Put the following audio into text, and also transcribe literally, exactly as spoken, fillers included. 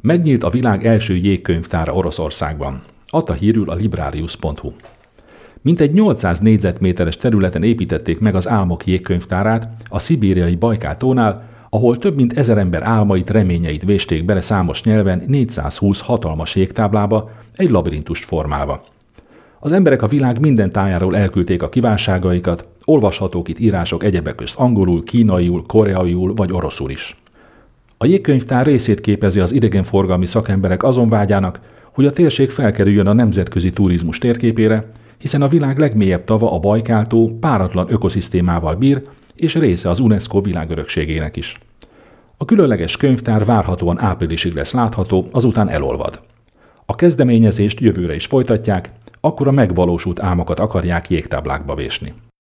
Megnyílt a világ első jégkönyvtára Oroszországban. Adta hírül a librarius pont hu. Mintegy nyolcszáz négyzetméteres területen építették meg az álmok jégkönyvtárát a szibériai Bajkál-tónál, ahol több mint ezer ember álmait, reményeit vésték bele számos nyelven négyszázhúsz hatalmas jégtáblába, egy labirintust formálva. Az emberek a világ minden tájáról elküldték a kívánságaikat, olvashatók itt írások egyebek közt angolul, kínaiul, koreaiul vagy oroszul is. A jégkönyvtár részét képezi az idegenforgalmi szakemberek azon vágyának, hogy a térség felkerüljön a nemzetközi turizmus térképére, hiszen a világ legmélyebb tava, a Bajkál-tó páratlan ökoszisztémával bír, és része az UNESCO világörökségének is. A különleges könyvtár várhatóan áprilisig lesz látható, azután elolvad. A kezdeményezést jövőre is folytatják, akkor a megvalósult álmokat akarják jégtáblákba vésni.